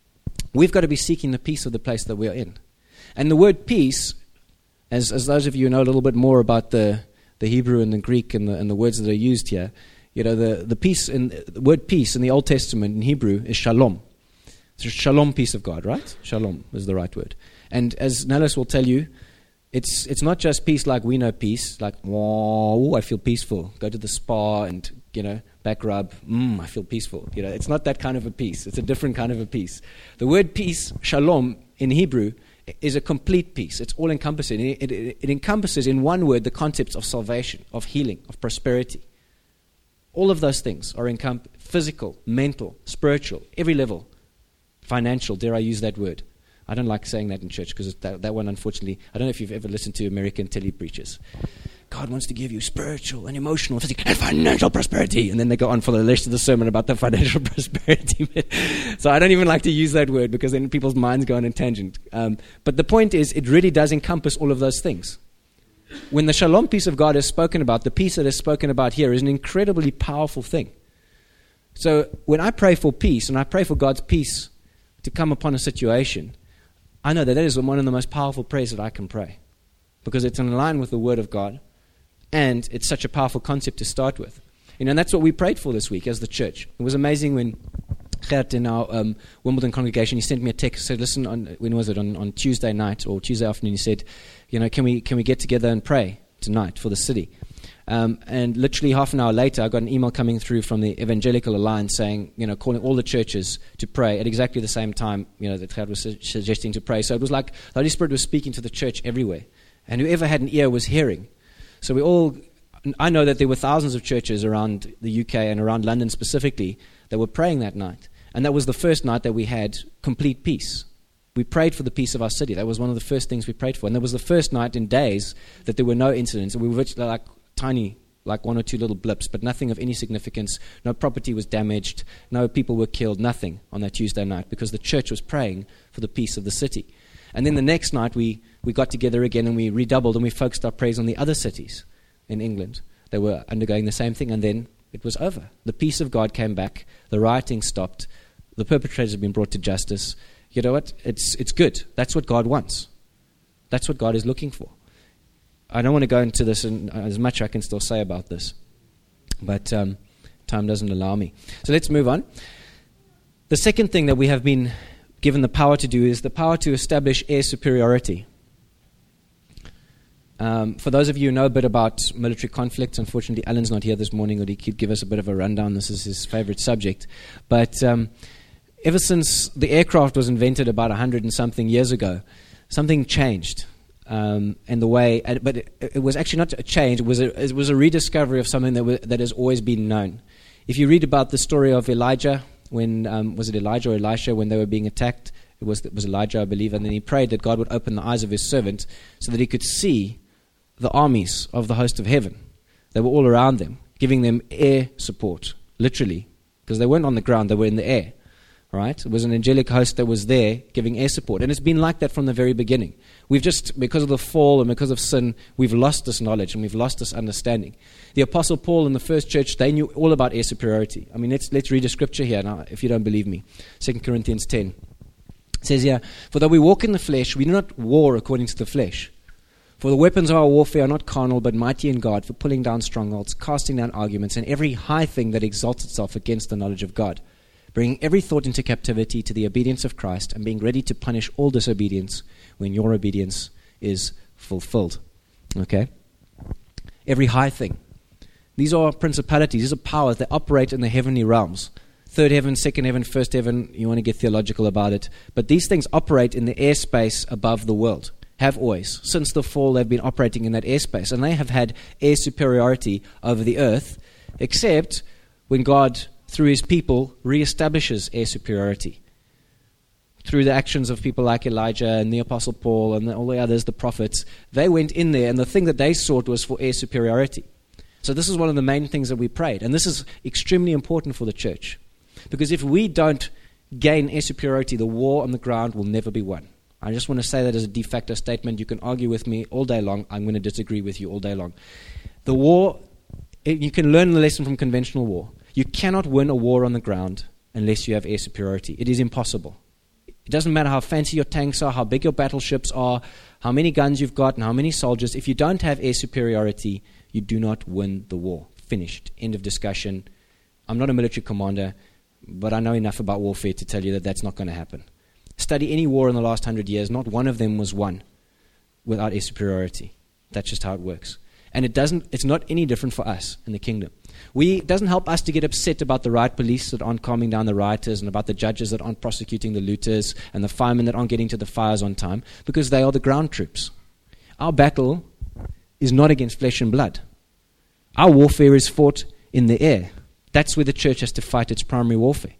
we've got to be seeking the peace of the place that we are in. And the word peace, as as those of you who know a little bit more about the, the Hebrew and the Greek and the, and the words that are used here, you know, the, the peace in the word peace in the Old Testament in Hebrew is shalom. It's a shalom, peace of God, right? Shalom is the right word. And as Nellis will tell you, it's it's not just peace like we know peace, like, oh, I feel peaceful. Go to the spa and, you know, back rub, mmm, I feel peaceful. You know, it's not that kind of a peace. It's a different kind of a peace. The word peace, shalom, in Hebrew, is a complete peace. It's all-encompassing. It, it, it encompasses in one word the concepts of salvation, of healing, of prosperity. All of those things are encomp- physical, mental, spiritual, every level, financial, dare I use that word. I don't like saying that in church, because that, that one, unfortunately, I don't know if you've ever listened to American tele preachers. God wants to give you spiritual and emotional, physical, and financial prosperity. And then they go on for the rest of the sermon about the financial prosperity. So I don't even like to use that word, because then people's minds go on a tangent. Um, but the point is, it really does encompass all of those things. When the shalom peace of God is spoken about, the peace that is spoken about here is an incredibly powerful thing. So when I pray for peace, and I pray for God's peace to come upon a situation, I know that that is one of the most powerful prayers that I can pray, because it's in line with the Word of God, and it's such a powerful concept to start with. You know, and that's what we prayed for this week as the church. It was amazing when Gert in our um, Wimbledon congregation, he sent me a text, said, listen, on, when was it, on, on Tuesday night or Tuesday afternoon, he said, you know, can we can we get together and pray tonight for the city? Um, and literally half an hour later, I got an email coming through from the Evangelical Alliance saying, you know, calling all the churches to pray at exactly the same time, you know, that God was su- suggesting to pray. So it was like the Holy Spirit was speaking to the church everywhere. And whoever had an ear was hearing. So we all, I know that there were thousands of churches around the U K and around London specifically that were praying that night. And that was the first night that we had complete peace. We prayed for the peace of our city. That was one of the first things we prayed for. And that was the first night in days that there were no incidents. We were virtually like tiny, like one or two little blips, but nothing of any significance. No property was damaged. No people were killed. Nothing on that Tuesday night, because the church was praying for the peace of the city. And then the next night we, we got together again and we redoubled and we focused our prayers on the other cities in England. They were undergoing the same thing, and then It was over. The peace of God came back. The rioting stopped. The perpetrators have been brought to justice. You know what? It's it's good. That's what God wants. That's what God is looking for. I don't want to go into this, and as much I can still say about this, but um, time doesn't allow me. So let's move on. The second thing that we have been given the power to do is the power to establish air superiority. Um, for those of you who know a bit about military conflicts, unfortunately Alan's not here this morning, or he could give us a bit of a rundown. This is his favorite subject. But um, ever since the aircraft was invented about a hundred and something years ago, something changed. Um, and the way, but it, it was actually not a change, it was a, it was a rediscovery of something that, was, that has always been known. If you read about the story of Elijah, when, um, was it Elijah or Elisha, when they were being attacked, it was, it was Elijah, I believe, and then he prayed that God would open the eyes of his servant so that he could see the armies of the host of heaven. They were all around them, giving them air support, literally, because they weren't on the ground, they were in the air. Right? It was an angelic host that was there giving air support. And it's been like that from the very beginning. We've just, because of the fall and because of sin, we've lost this knowledge and we've lost this understanding. The Apostle Paul in the first church, they knew all about air superiority. I mean, let's let's read a scripture here now, if you don't believe me. Second Corinthians ten. It says here, "For though we walk in the flesh, we do not war according to the flesh. For the weapons of our warfare are not carnal, but mighty in God, for pulling down strongholds, casting down arguments, and every high thing that exalts itself against the knowledge of God, bringing every thought into captivity to the obedience of Christ, and being ready to punish all disobedience when your obedience is fulfilled." Okay? Every high thing. These are principalities, these are powers that operate in the heavenly realms. Third heaven, second heaven, first heaven, you want to get theological about it. But these things operate in the airspace above the world. Have always. Since the fall, they've been operating in that airspace. And they have had air superiority over the earth, except when God, through his people, reestablishes air superiority. Through the actions of people like Elijah and the Apostle Paul and all the others, the prophets, they went in there, and the thing that they sought was for air superiority. So this is one of the main things that we prayed. And this is extremely important for the church. Because if we don't gain air superiority, the war on the ground will never be won. I just want to say that as a de facto statement. You can argue with me all day long. I'm going to disagree with you all day long. The war, you can learn the lesson from conventional war. You cannot win a war on the ground unless you have air superiority. It is impossible. It doesn't matter how fancy your tanks are, how big your battleships are, how many guns you've got, and how many soldiers. If you don't have air superiority, you do not win the war. Finished. End of discussion. I'm not a military commander, but I know enough about warfare to tell you that that's not going to happen. Study any war in the last hundred years, not one of them was won without air superiority. That's just how it works. And it doesn't, it's not any different for us in the kingdom. We, it doesn't help us to get upset about the riot police that aren't calming down the rioters and about the judges that aren't prosecuting the looters and the firemen that aren't getting to the fires on time, because they are the ground troops. Our battle is not against flesh and blood. Our warfare is fought in the air. That's where the church has to fight its primary warfare.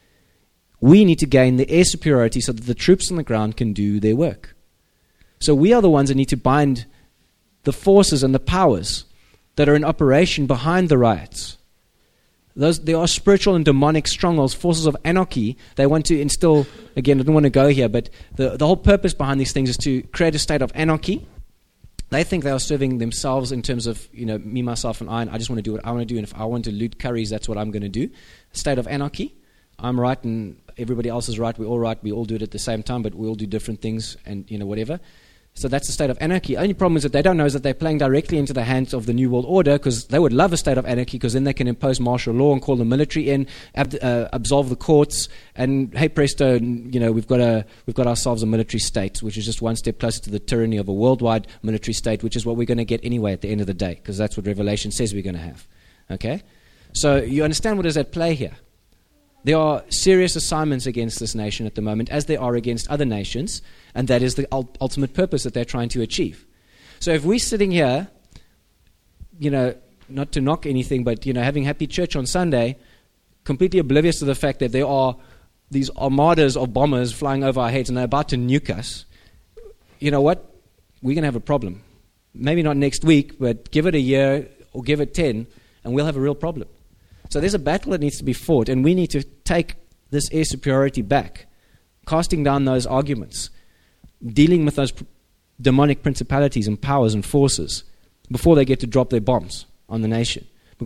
We need to gain the air superiority so that the troops on the ground can do their work. So we are the ones that need to bind the forces and the powers that are in operation behind the riots. Those, there are spiritual and demonic strongholds, forces of anarchy. They want to instill, again, I don't want to go here, but the, the whole purpose behind these things is to create a state of anarchy. They think they are serving themselves in terms of, you know, me, myself, and I, and I just want to do what I want to do, and if I want to loot curries, that's what I'm going to do. A state of anarchy. I'm right and everybody else is right, we're all right, we all do it at the same time, but we all do different things and, you know, whatever. So that's the state of anarchy. The only problem is that they don't know is that they're playing directly into the hands of the New World Order, because they would love a state of anarchy, because then they can impose martial law and call the military in, ab- uh, absolve the courts, and hey presto, you know, we've got a we've got ourselves a military state, which is just one step closer to the tyranny of a worldwide military state, which is what we're going to get anyway at the end of the day, because that's what Revelation says we're going to have. Okay? So you understand what is at play here. There are serious assignments against this nation at the moment, as there are against other nations, and that is the ul- ultimate purpose that they're trying to achieve. So if we're sitting here, you know, not to knock anything, but, you know, having happy church on Sunday, completely oblivious to the fact that there are these armadas of bombers flying over our heads and they're about to nuke us, you know what? We're going to have a problem. Maybe not next week, but give it a year or give it ten, and we'll have a real problem. So there's a battle that needs to be fought, and we need to take this air superiority back, casting down those arguments, dealing with those pr- demonic principalities and powers and forces before they get to drop their bombs on the nation. Because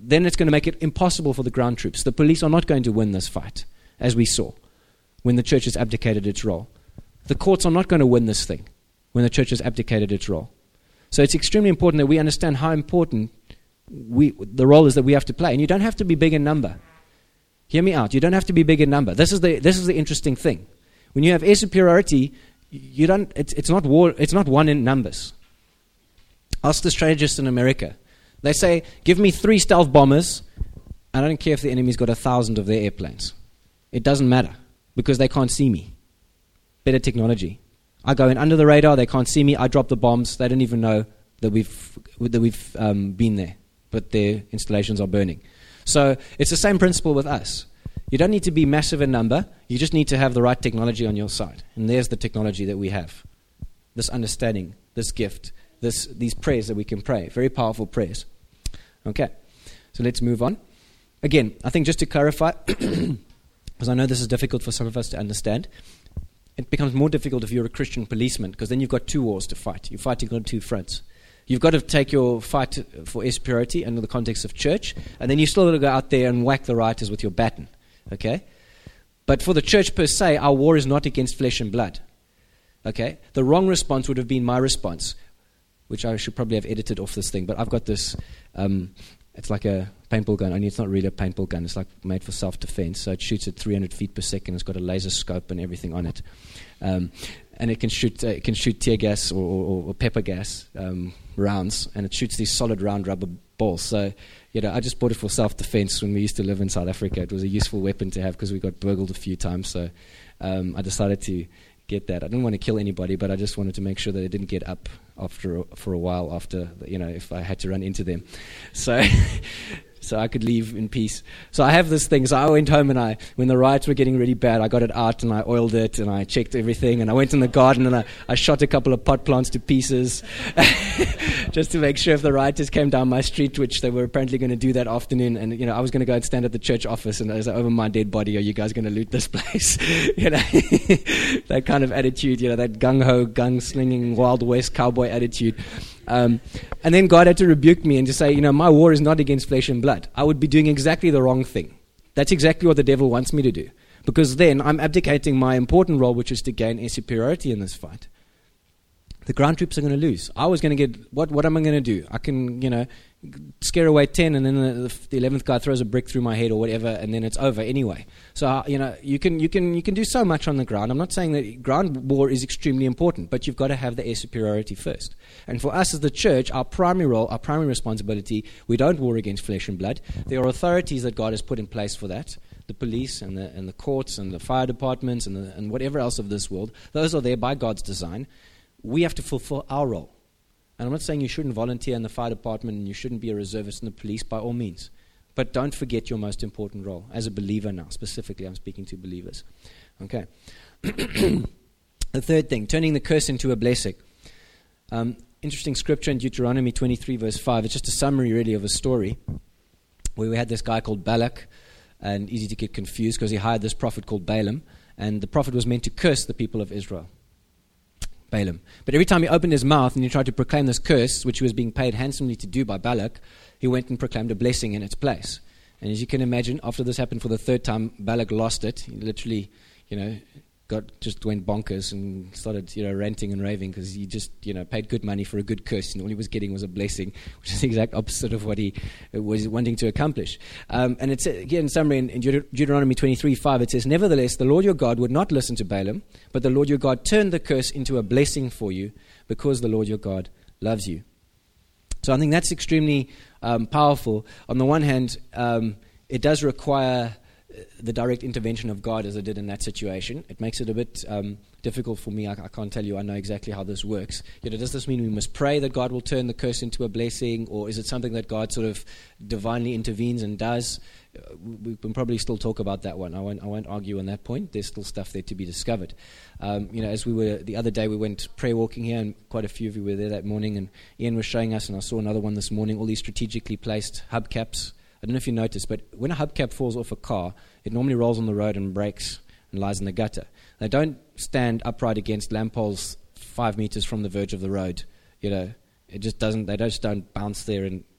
then it's going to make it impossible for the ground troops. The police are not going to win this fight, as we saw, when the church has abdicated its role. The courts are not going to win this thing when the church has abdicated its role. So it's extremely important that we understand how important we, the role is that we have to play. And you don't have to be big in number. Hear me out. You don't have to be big in number. This is the this is the interesting thing. When you have air superiority, you don't. It's, it's not war. It's not one in numbers. Ask the strategists in America. They say, "Give me three stealth bombers. I don't care if the enemy's got a thousand of their airplanes. It doesn't matter because they can't see me. Better technology. I go in under the radar. They can't see me. I drop the bombs. They don't even know that we've that we've um, been there, but their installations are burning." So it's the same principle with us. You don't need to be massive in number. You just need to have the right technology on your side. And there's the technology that we have. This understanding, this gift, this these prayers that we can pray. Very powerful prayers. Okay, so let's move on. Again, I think just to clarify, because I know this is difficult for some of us to understand, it becomes more difficult if you're a Christian policeman, because then you've got two wars to fight. You're fighting on two fronts. You've got to take your fight for air superiority under the context of church, and then you still got to go out there and whack the rioters with your baton. Okay? But for the church per se, our war is not against flesh and blood. Okay? The wrong response would have been my response, which I should probably have edited off this thing, but I've got this, um, it's like a paintball gun, only it's not really a paintball gun, it's like made for self-defense, so it shoots at three hundred feet per second, it's got a laser scope and everything on it. Um, and it can shoot uh, it can shoot tear gas or, or, or pepper gas um, rounds, and it shoots these solid round rubber balls. So, you know, I just bought it for self-defense when we used to live in South Africa. It was a useful weapon to have because we got burgled a few times, so um, I decided to get that. I didn't want to kill anybody, but I just wanted to make sure that it didn't get up after a, for a while after, you know, if I had to run into them. So so I could leave in peace. So I have this thing. So I went home and I, when the riots were getting really bad, I got it out and I oiled it and I checked everything and I went in the garden and I, I shot a couple of pot plants to pieces just to make sure if the rioters came down my street, which they were apparently going to do that afternoon, and, you know, I was going to go and stand at the church office and I was like, over my dead body, are you guys going to loot this place? You know, that kind of attitude, you know, that gung-ho, gun-slinging, Wild West cowboy attitude. Um, and then God had to rebuke me and to say, you know, my war is not against flesh and blood. I would be doing exactly the wrong thing. That's exactly what the devil wants me to do. Because then I'm abdicating my important role, which is to gain air superiority in this fight. The ground troops are going to lose. I was going to get, what What am I going to do? I can, you know, scare away ten and then the, the eleventh guy throws a brick through my head or whatever, and then it's over anyway. So, uh, you know, you can you can you can do so much on the ground. I'm not saying that ground war is extremely important, but you've got to have the air superiority first. And for us as the church, our primary role, our primary responsibility, we don't war against flesh and blood. There are authorities that God has put in place for that. The police and the and the courts and the fire departments and the, and whatever else of this world. Those are there by God's design. We have to fulfill our role. And I'm not saying you shouldn't volunteer in the fire department and you shouldn't be a reservist in the police, by all means. But don't forget your most important role. As a believer now, specifically, I'm speaking to believers. Okay. The third thing, turning the curse into a blessing. Um, interesting scripture in Deuteronomy twenty-three, verse five. It's just a summary, really, of a story where we had this guy called Balak, and easy to get confused because he hired this prophet called Balaam, and the prophet was meant to curse the people of Israel. Balaam. But every time he opened his mouth and he tried to proclaim this curse, which he was being paid handsomely to do by Balak, he went and proclaimed a blessing in its place. And as you can imagine, after this happened for the third time, Balak lost it. He literally, you know, got just went bonkers and started, you know, ranting and raving because he just, you know, paid good money for a good curse, and all he was getting was a blessing, which is the exact opposite of what he was wanting to accomplish. Um, and it's again, in summary, in, in Deuteronomy twenty-three five, it says, "Nevertheless, the Lord your God would not listen to Balaam, but the Lord your God turned the curse into a blessing for you, because the Lord your God loves you." So I think that's extremely um, powerful. On the one hand, um, it does require the direct intervention of God, as it did in that situation. It makes it a bit um, difficult for me. I, I can't tell you I know exactly how this works. You know, does this mean we must pray that God will turn the curse into a blessing, or is it something that God sort of divinely intervenes and does? Uh, we can probably still talk about that one. I won't, I won't argue on that point. There's still stuff there to be discovered. Um, you know, as we were, the other day we went prayer walking here, and quite a few of you were there that morning, and Ian was showing us, and I saw another one this morning, all these strategically placed hubcaps. I don't know if you noticed, but when a hubcap falls off a car, it normally rolls on the road and breaks and lies in the gutter. They don't stand upright against lamp poles five meters from the verge of the road. You know, it just doesn't. They just don't bounce there and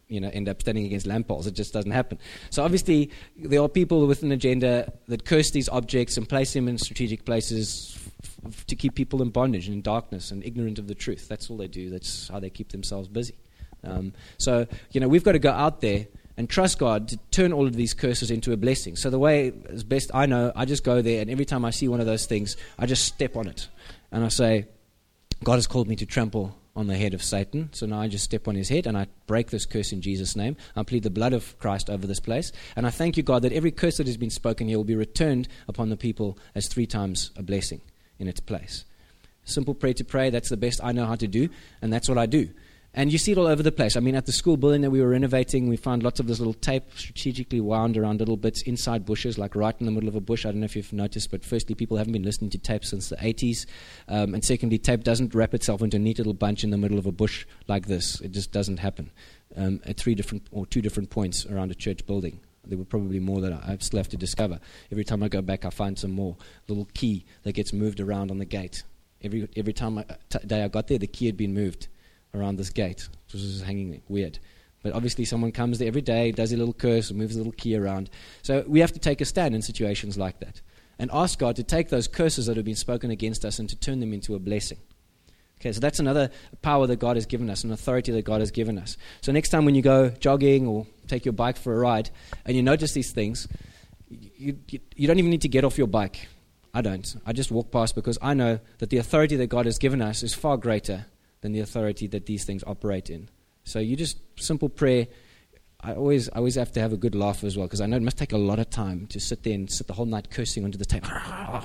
you know, end up standing against lamp poles. It just doesn't happen. So obviously, there are people with an agenda that curse these objects and place them in strategic places f- f- to keep people in bondage and in darkness and ignorant of the truth. That's all they do. That's how they keep themselves busy. Um, so, you know, we've got to go out there and trust God to turn all of these curses into a blessing. So the way, as best I know, I just go there, and every time I see one of those things, I just step on it. And I say, God has called me to trample on the head of Satan. So now I just step on his head, and I break this curse in Jesus' name. I plead the blood of Christ over this place. And I thank you, God, that every curse that has been spoken here will be returned upon the people as three times a blessing in its place. Simple prayer to pray. That's the best I know how to do, and that's what I do. And you see it all over the place. I mean, at the school building that we were renovating, we found lots of this little tape strategically wound around little bits inside bushes, like right in the middle of a bush. I don't know if you've noticed, but firstly, people haven't been listening to tape since the eighties. Um, and secondly, tape doesn't wrap itself into a neat little bunch in the middle of a bush like this. It just doesn't happen um, at three different or two different points around a church building. There were probably more that I still have to discover. Every time I go back, I find some more. Little key that gets moved around on the gate. Every every time I, t- day I got there, the key had been moved around this gate, which was just hanging there. Weird. But obviously someone comes there every day, does a little curse, and moves a little key around. So we have to take a stand in situations like that and ask God to take those curses that have been spoken against us and to turn them into a blessing. Okay, so that's another power that God has given us, an authority that God has given us. So next time when you go jogging or take your bike for a ride and you notice these things, you, you, you don't even need to get off your bike. I don't. I just walk past because I know that the authority that God has given us is far greater than the authority that these things operate in. So you just, simple prayer. I always I always have to have a good laugh as well, because I know it must take a lot of time to sit there and sit the whole night cursing onto the tape.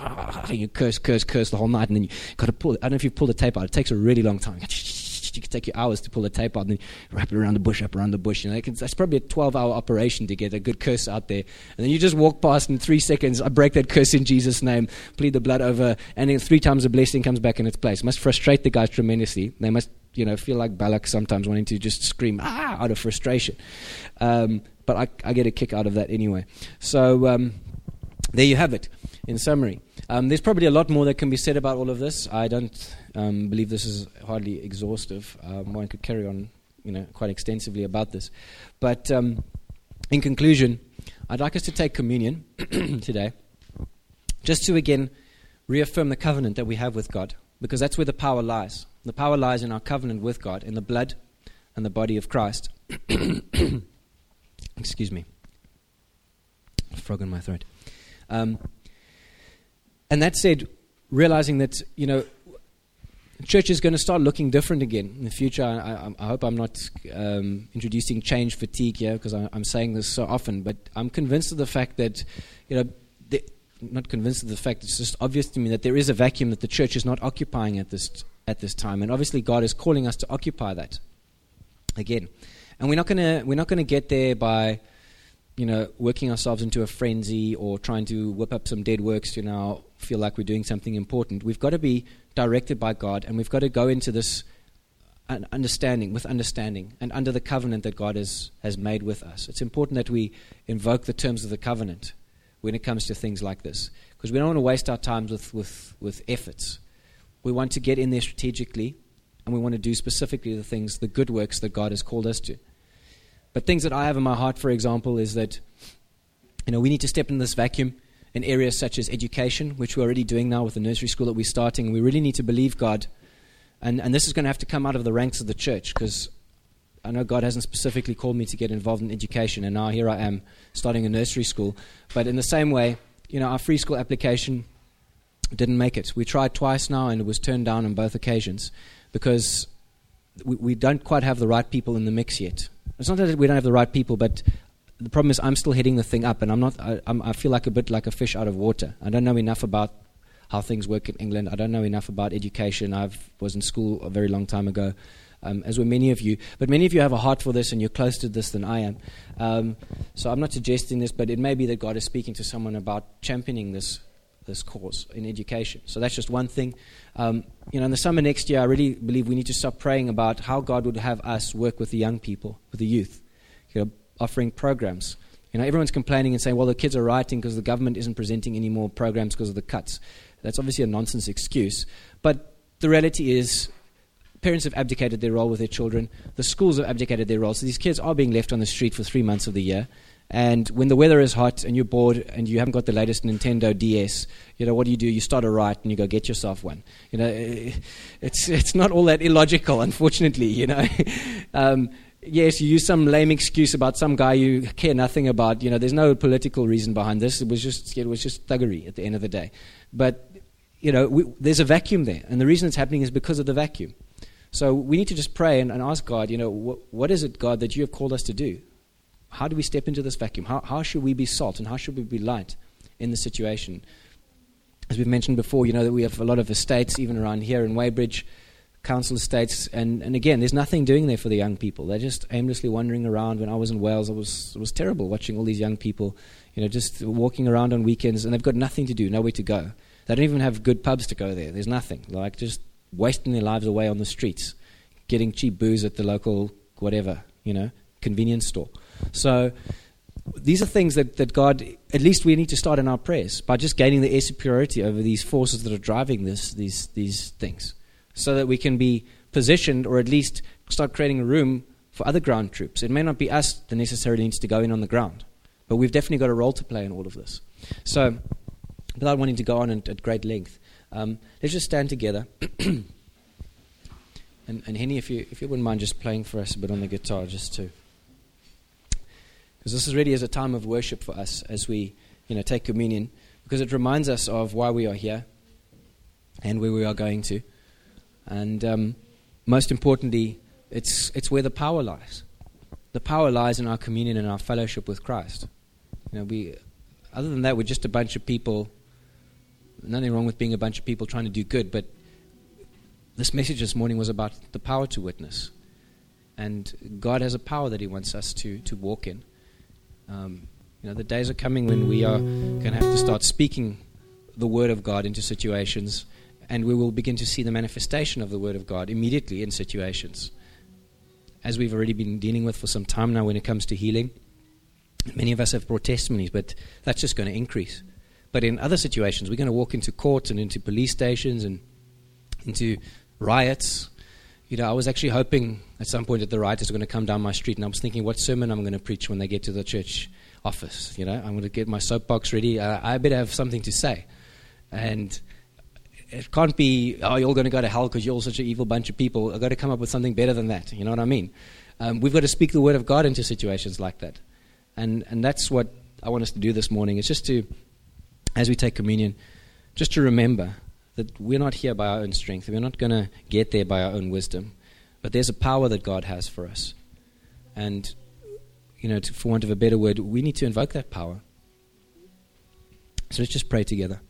You curse, curse, curse the whole night, and then you got to pull it. I don't know if you pull the tape out. It takes a really long time. You can take you hours to pull the tape out, and then wrap it around the bush, up around the bush. You know, that's probably a twelve-hour operation to get a good curse out there. And then you just walk past in three seconds. I break that curse in Jesus' name, plead the blood over, and then three times the blessing comes back in its place. It must frustrate the guys tremendously. They must, you know, feel like Balak sometimes, wanting to just scream ah out of frustration. Um, but I, I get a kick out of that anyway. So um, there you have it. In summary, um, there's probably a lot more that can be said about all of this. I don't um, believe this is hardly exhaustive. Um, one could carry on, you know, quite extensively about this. But um, in conclusion, I'd like us to take communion today, just to again reaffirm the covenant that we have with God, because that's where the power lies. The power lies in our covenant with God, in the blood and the body of Christ. Excuse me. Frog in my throat. Um, and that said, realizing that, you know, church is going to start looking different again in the future. I, I, I hope I'm not um, introducing change fatigue here, because I'm saying this so often, but I'm convinced of the fact that, you know, the, not convinced of the fact, it's just obvious to me that there is a vacuum that the church is not occupying at this at this time, and obviously God is calling us to occupy that again. And we're not going to we're not going to get there by, you know, working ourselves into a frenzy or trying to whip up some dead works to now feel like we're doing something important. We've got to be directed by God, and we've got to go into this understanding, with understanding, and under the covenant that God has, has made with us. It's important that we invoke the terms of the covenant when it comes to things like this, because we don't want to waste our time with, with, with efforts. We want to get in there strategically, and we want to do specifically the things, the good works that God has called us to. But things that I have in my heart, for example, is that, you know, we need to step in this vacuum in areas such as education, which we're already doing now with the nursery school that we're starting. And we really need to believe God. And, and this is going to have to come out of the ranks of the church, because I know God hasn't specifically called me to get involved in education, and now here I am starting a nursery school. But in the same way, you know, our free school application didn't make it. We tried twice now, and it was turned down on both occasions, because we, we don't quite have the right people in the mix yet. It's not that we don't have the right people, but the problem is I'm still heading the thing up, and I'm not. I, I'm, I feel like a bit like a fish out of water. I don't know enough about how things work in England. I don't know enough about education. I was in school a very long time ago, um, as were many of you. But many of you have a heart for this, and you're closer to this than I am. Um, so I'm not suggesting this, but it may be that God is speaking to someone about championing this this cause in education. So that's just one thing. Um, you know, in the summer next year, I really believe we need to start praying about how God would have us work with the young people, with the youth, you know, offering programs. You know, everyone's complaining and saying, well, the kids are writing because the government isn't presenting any more programs because of the cuts. That's obviously a nonsense excuse. But the reality is, parents have abdicated their role with their children. The schools have abdicated their role. So these kids are being left on the street for three months of the year. And when the weather is hot and you're bored and you haven't got the latest Nintendo D S, you know, what do you do? You start a riot and you go get yourself one. You know, it's it's not all that illogical, unfortunately, you know. um, yes, you use some lame excuse about some guy you care nothing about. You know, there's no political reason behind this. It was just it was just thuggery at the end of the day. But, you know, we, there's a vacuum there. And the reason it's happening is because of the vacuum. So we need to just pray and, and ask God, you know, wh- what is it, God, that you have called us to do? How do we step into this vacuum? How, how should we be salt and how should we be light in the situation? As we've mentioned before, you know that we have a lot of estates even around here in Weybridge, council estates, and, and again, there's nothing doing there for the young people. They're just aimlessly wandering around. When I was in Wales, it was, it was terrible watching all these young people, you know, just walking around on weekends, and they've got nothing to do, nowhere to go. They don't even have good pubs to go there. There's nothing. Like just wasting their lives away on the streets, getting cheap booze at the local whatever, you know, convenience store. So these are things that, that God, at least we need to start in our prayers by just gaining the air superiority over these forces that are driving this, these these things, so that we can be positioned or at least start creating a room for other ground troops. It may not be us that necessarily needs to go in on the ground, but we've definitely got a role to play in all of this. So without wanting to go on at, at great length, um, let's just stand together. and, and Henny, if you, if you wouldn't mind just playing for us a bit on the guitar just to... Because this is really is a time of worship for us as we, you know, take communion, because it reminds us of why we are here and where we are going to. And um, most importantly, it's it's where the power lies. The power lies in our communion and our fellowship with Christ. You know, we, other than that, we're just a bunch of people. Nothing wrong with being a bunch of people trying to do good, but this message this morning was about the power to witness. And God has a power that He wants us to to walk in. Um, you know, the days are coming when we are going to have to start speaking the Word of God into situations, and we will begin to see the manifestation of the Word of God immediately in situations, as we've already been dealing with for some time now when it comes to healing. Many of us have brought testimonies, but that's just going to increase. But in other situations, we're going to walk into courts and into police stations and into riots. You know, I was actually hoping at some point that the rioters were going to come down my street, and I was thinking what sermon I'm going to preach when they get to the church office. You know, I'm going to get my soapbox ready. Uh, I better have something to say. And it can't be, oh, you're all going to go to hell because you're all such an evil bunch of people. I've got to come up with something better than that. You know what I mean? Um, we've got to speak the Word of God into situations like that. And and that's what I want us to do this morning. It's just to, as we take communion, just to remember that we're not here by our own strength. We're not going to get there by our own wisdom. But there's a power that God has for us. And, you know, to, for want of a better word, we need to invoke that power. So let's just pray together.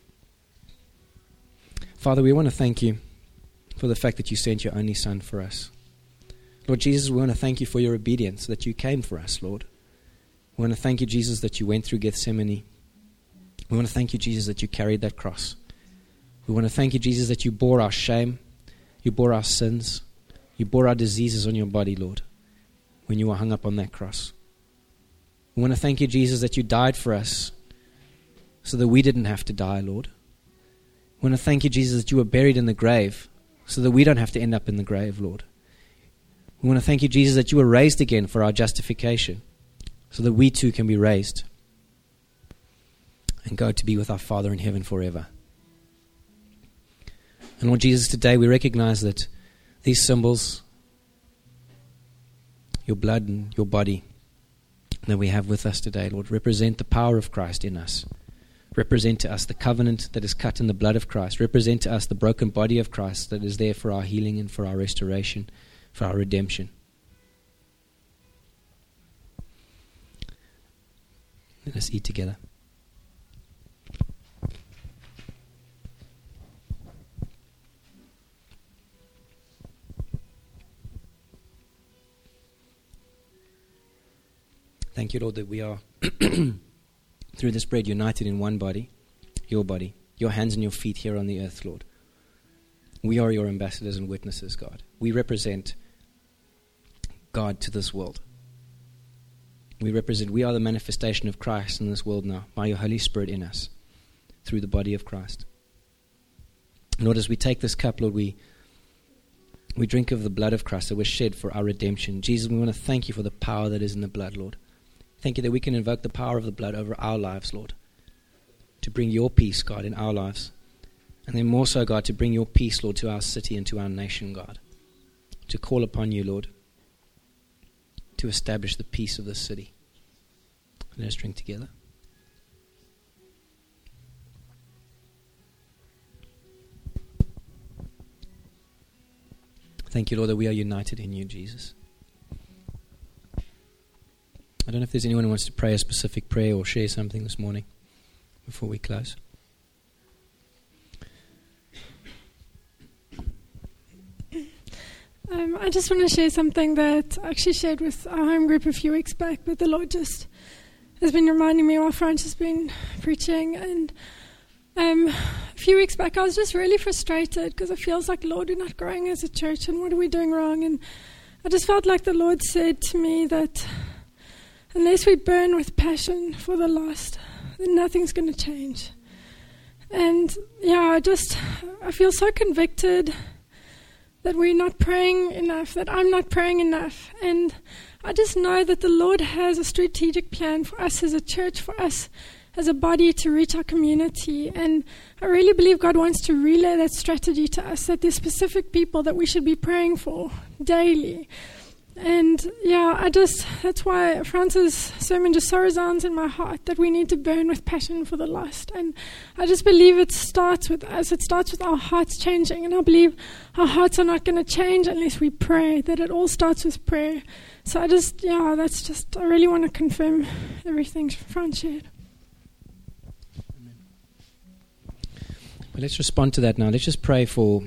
Father, we want to thank you for the fact that you sent your only Son for us. Lord Jesus, we want to thank you for your obedience, that you came for us, Lord. We want to thank you, Jesus, that you went through Gethsemane. We want to thank you, Jesus, that you carried that cross. We want to thank you, Jesus, that you bore our shame, you bore our sins, you bore our diseases on your body, Lord, when you were hung up on that cross. We want to thank you, Jesus, that you died for us so that we didn't have to die, Lord. We want to thank you, Jesus, that you were buried in the grave so that we don't have to end up in the grave, Lord. We want to thank you, Jesus, that you were raised again for our justification so that we too can be raised and go to be with our Father in heaven forever. And Lord Jesus, today we recognize that these symbols, your blood and your body that we have with us today, Lord, represent the power of Christ in us. Represent to us the covenant that is cut in the blood of Christ. Represent to us the broken body of Christ that is there for our healing and for our restoration, for our redemption. Let us eat together. Thank you, Lord, that we are, through this bread, united in one body, your body, your hands and your feet here on the earth, Lord. We are your ambassadors and witnesses, God. We represent God to this world. We represent, we are the manifestation of Christ in this world now, by your Holy Spirit in us, through the body of Christ. Lord, as we take this cup, Lord, we We drink of the blood of Christ that was shed for our redemption. Jesus, we want to thank you for the power that is in the blood, Lord. Thank you that we can invoke the power of the blood over our lives, Lord, to bring your peace, God, in our lives. And then more so, God, to bring your peace, Lord, to our city and to our nation, God. To call upon you, Lord, to establish the peace of this city. Let us drink together. Thank you, Lord, that we are united in you, Jesus. I don't know if there's anyone who wants to pray a specific prayer or share something this morning before we close. Um, I just want to share something that I actually shared with our home group a few weeks back, but the Lord just has been reminding me while Franz has been preaching. And um, a few weeks back, I was just really frustrated because it feels like, Lord, we're not growing as a church, and what are we doing wrong? And I just felt like the Lord said to me that unless we burn with passion for the lost, then nothing's going to change. And yeah, I just, I feel so convicted that we're not praying enough, that I'm not praying enough. And I just know that the Lord has a strategic plan for us as a church, for us as a body to reach our community. And I really believe God wants to relay that strategy to us, that there's specific people that we should be praying for daily. And yeah, I just, that's why Francis' sermon just so resounds in my heart, that we need to burn with passion for the lost. And I just believe it starts with us. It starts with our hearts changing. And I believe our hearts are not going to change unless we pray, that it all starts with prayer. So I just, yeah, that's just, I really want to confirm everything Franz shared. Well, let's respond to that now. Let's just pray for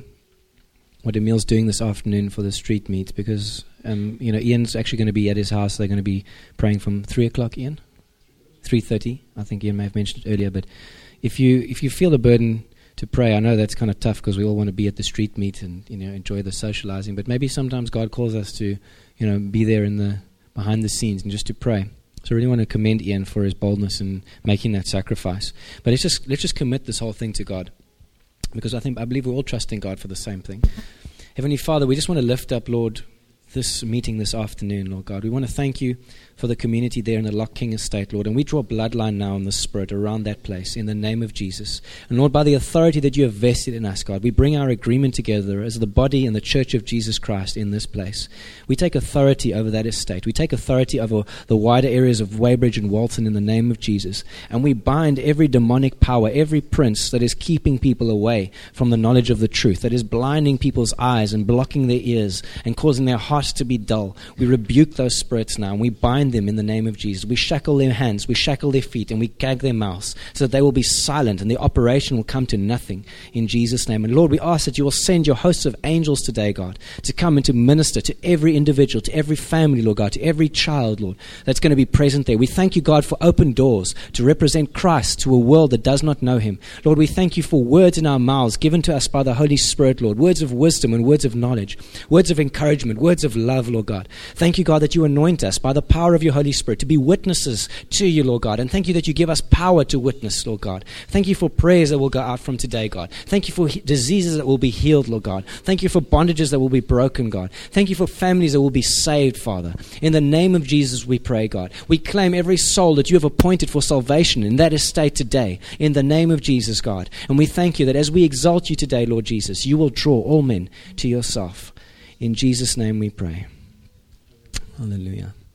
what Emil's doing this afternoon for the street meet, because um, you know, Ian's actually going to be at his house. They're going to be praying from three o'clock. Ian, three thirty. I think Ian may have mentioned it earlier. But if you if you feel the burden to pray, I know that's kind of tough because we all want to be at the street meet and you know enjoy the socializing. But maybe sometimes God calls us to you know be there in the behind the scenes and just to pray. So I really want to commend Ian for his boldness in making that sacrifice. But let's just let's just commit this whole thing to God, because I think I believe we're all trusting God for the same thing. Heavenly Father, we just want to lift up, Lord, this meeting this afternoon, Lord God. We want to thank you for the community there in the Lock King Estate, Lord. And we draw bloodline now in the Spirit around that place in the name of Jesus. And Lord, by the authority that you have vested in us, God, we bring our agreement together as the body and the church of Jesus Christ in this place. We take authority over that estate. We take authority over the wider areas of Weybridge and Walton in the name of Jesus. And we bind every demonic power, every prince that is keeping people away from the knowledge of the truth, that is blinding people's eyes and blocking their ears and causing their hearts to be dull. We rebuke those spirits now and we bind them in the name of Jesus. We shackle their hands, we shackle their feet, and we gag their mouths so that they will be silent and their operation will come to nothing in Jesus' name. And Lord, we ask that you will send your hosts of angels today, God, to come and to minister to every individual, to every family, Lord God, to every child, Lord, that's going to be present there. We thank you, God, for open doors to represent Christ to a world that does not know him. Lord, we thank you for words in our mouths given to us by the Holy Spirit, Lord, words of wisdom and words of knowledge, words of encouragement, words of love, Lord God. Thank you, God, that you anoint us by the power of your Holy Spirit to be witnesses to you, Lord God. And thank you that you give us power to witness, Lord God. Thank you for prayers that will go out from today, God. Thank you for he- diseases that will be healed, Lord God. Thank you for bondages that will be broken, God. Thank you for families that will be saved, Father. In the name of Jesus, we pray, God. We claim every soul that you have appointed for salvation in that estate today, in the name of Jesus, God. And we thank you that as we exalt you today, Lord Jesus, you will draw all men to yourself. In Jesus' name we pray. Hallelujah.